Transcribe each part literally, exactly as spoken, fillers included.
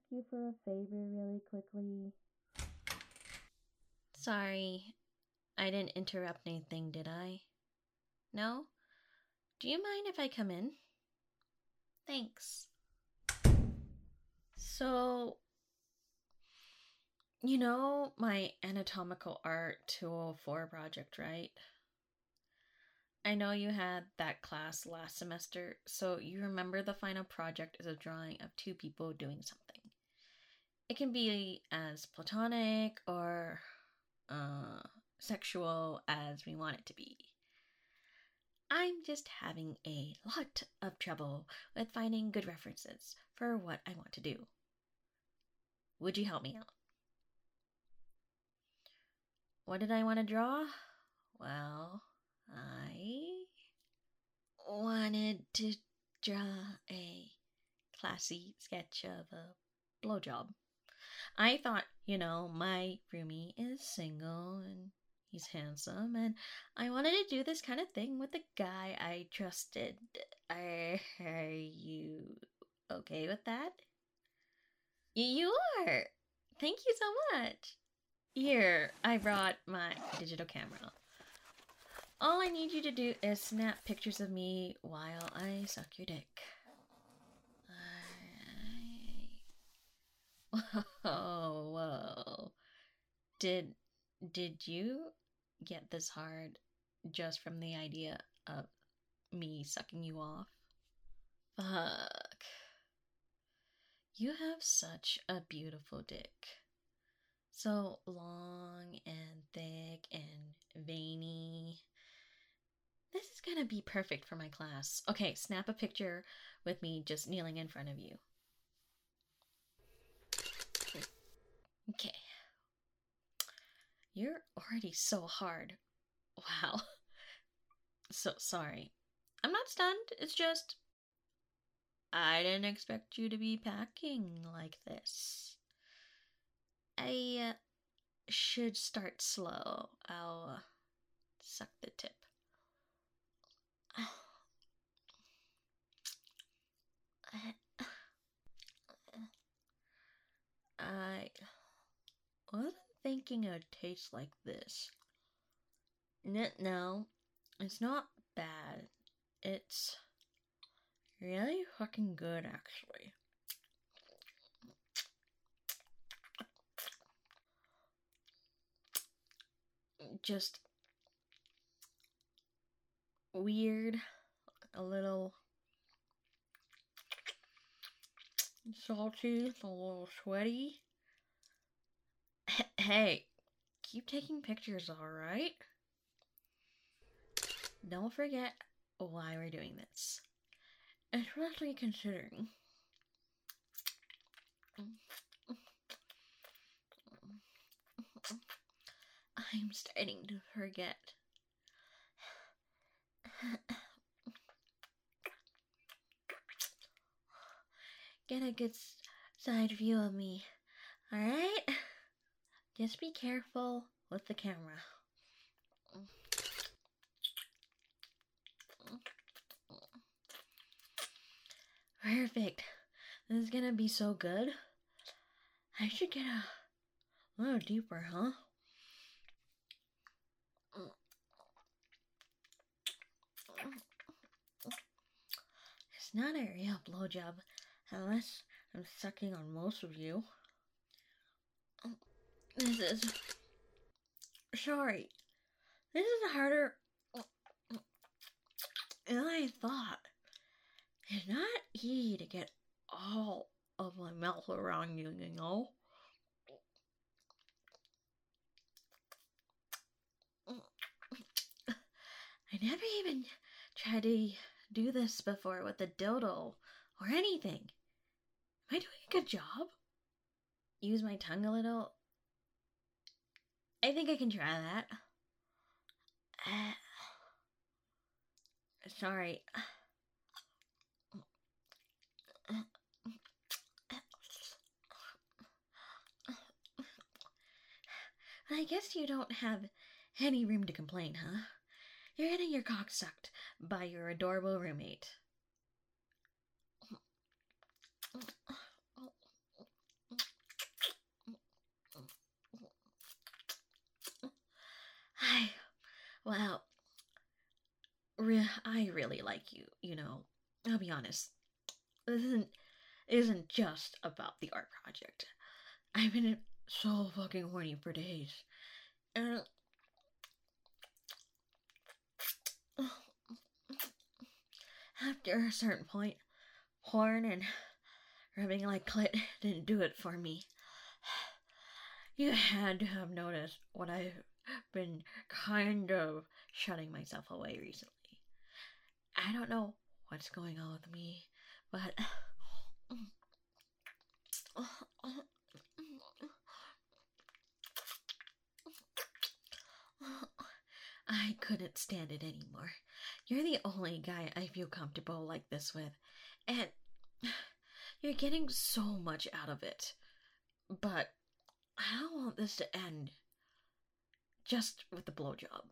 you for a favor really quickly? Sorry, I didn't interrupt anything, did I? No? Do you mind if I come in? Thanks. So, you know my anatomical art two oh four project, right? I know you had that class last semester, so you remember the final project is a drawing of two people doing something. It can be as platonic or uh, sexual as we want it to be. I'm just having a lot of trouble with finding good references for what I want to do. Would you help me out? What did I want to draw? Well, I wanted to draw a classy sketch of a blowjob. I thought, you know, my roomie is single and he's handsome, and I wanted to do this kind of thing with a guy I trusted. Are, are you okay with that? You are! Thank you so much! Here, I brought my digital camera. All I need you to do is snap pictures of me while I suck your dick. I... Whoa, whoa. Did, did you get this hard just from the idea of me sucking you off? Fuck. You have such a beautiful dick. So long and thick and veiny. This is gonna be perfect for my class. Okay, snap a picture with me just kneeling in front of you. Okay. You're already so hard. Wow. So sorry. I'm not stunned. It's just... I didn't expect you to be packing like this. I uh, should start slow. I'll uh, suck the tip. I wasn't thinking it would taste like this. N- no, it's not bad. It's really fucking good, actually. Just weird, a little salty, a little sweaty. Hey, keep taking pictures, alright? Don't forget why we're doing this. Especially considering... I'm starting to forget. Get a good side view of me, alright? Just be careful with the camera. Perfect. This is gonna be so good. I should get a little deeper, huh? It's not a real blowjob unless I'm sucking on most of you. This is... Sorry. This is harder than I thought. It's not easy to get all of my mouth around you, you know? I never even tried to do this before with a dildo or anything. Am I doing a good job? Use my tongue a little? I think I can try that. Uh, sorry. I guess you don't have any room to complain, huh? You're getting your cock sucked by your adorable roommate. like you, you know. I'll be honest. This isn't, isn't just about the art project. I've been so fucking horny for days. And after a certain point, porn and rubbing like clit didn't do it for me. You had to have noticed what I've been kind of shutting myself away recently. I don't know what's going on with me, but I couldn't stand it anymore. You're the only guy I feel comfortable like this with, and you're getting so much out of it. But I don't want this to end just with the blowjob.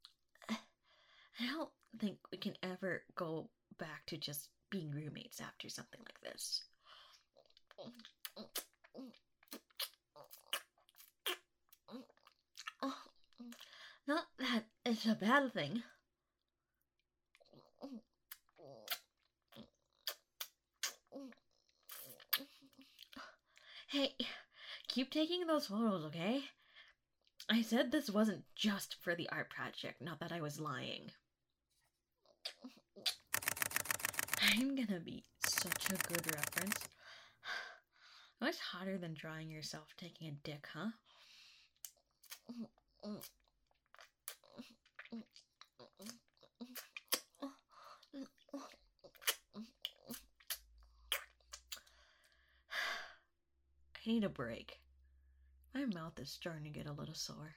I don't think we can ever go back to just being roommates after something like this. Not that it's a bad thing. Hey, keep taking those photos, okay? I said this wasn't just for the art project, not that I was lying. I'm gonna be such a good reference. What's hotter than drawing yourself taking a dick, huh? I need a break. My mouth is starting to get a little sore.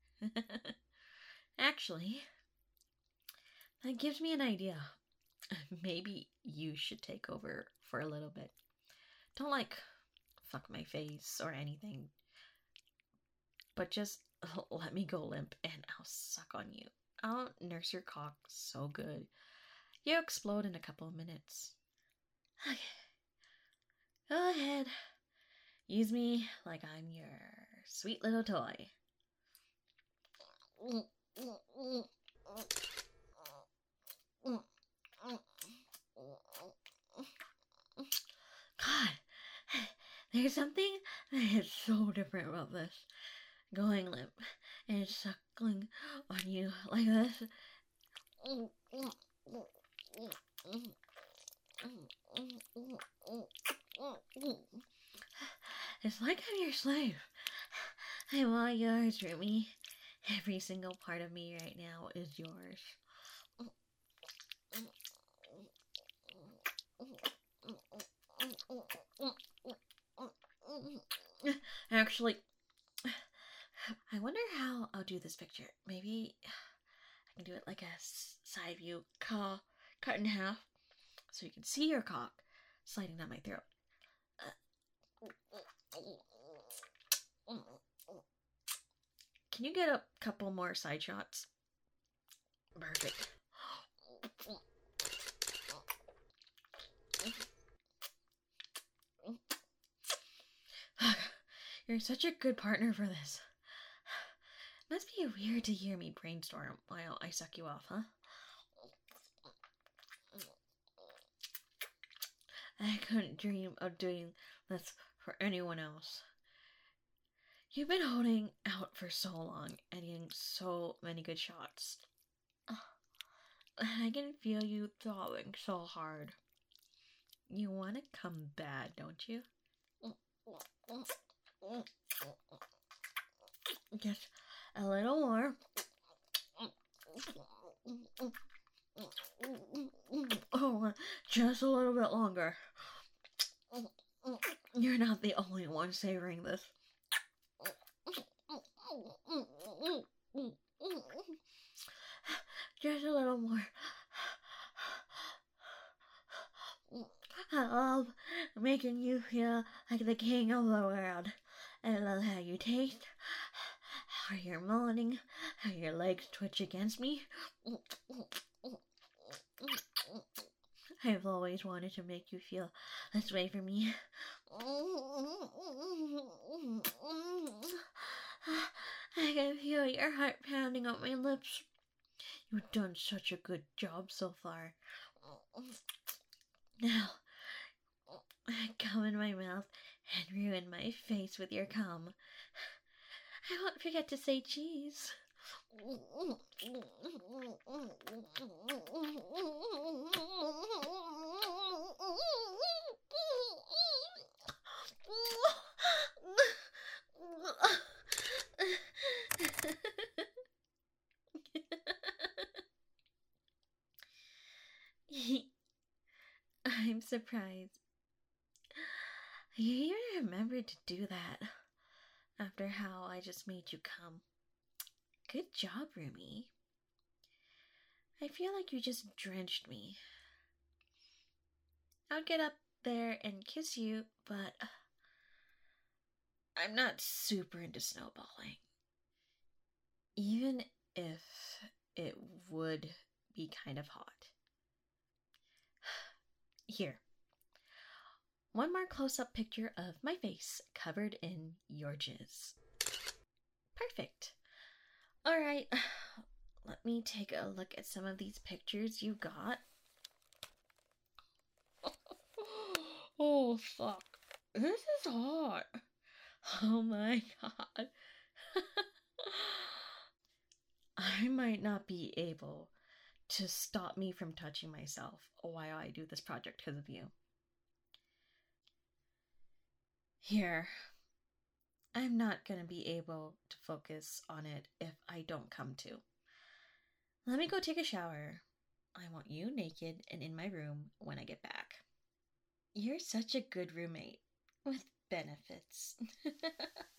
Actually, that gives me an idea. Maybe you should take over for a little bit. Don't like fuck my face or anything, but just let me go limp and I'll suck on you. I'll nurse your cock so good. You'll explode in a couple of minutes. Okay. Go ahead. Use me like I'm your sweet little toy. God, there's something that is so different about this. Going limp and suckling on you like this. It's like I'm your slave. I'm all yours, Rumi. Every single part of me right now is yours. Actually, I wonder how I'll do this picture. Maybe I can do it like a side view, cut, cut in half, so you can see your cock sliding down my throat. Can you get a couple more side shots? Perfect. You're such a good partner for this. Must be weird to hear me brainstorm while I suck you off, huh? I couldn't dream of doing this for anyone else. You've been holding out for so long and getting so many good shots. I can feel you throbbing so hard. You want to come bad, don't you? Just a little more. Oh, just a little bit longer. You're not the only one savoring this. Just a little more. I love making you feel like the king of the world. I love how you taste, how you're moaning, how your legs twitch against me. I've always wanted to make you feel this way for me. I can feel your heart pounding on my lips. You've done such a good job so far. Now, come in my mouth and ruin my face with your cum. I won't forget to say cheese. I'm surprised. You even remembered to do that after how I just made you come. Good job, Rumi. I feel like you just drenched me. I'll get up there and kiss you, but I'm not super into snowballing. Even if it would be kind of hot. Here. One more close-up picture of my face covered in your jizz. Perfect. Alright, let me take a look at some of these pictures you got. Oh, fuck. This is hot. Oh my god. I might not be able to stop me from touching myself while I do this project because of you. Here. I'm not going to be able to focus on it if I don't come to. Let me go take a shower. I want you naked and in my room when I get back. You're such a good roommate with benefits.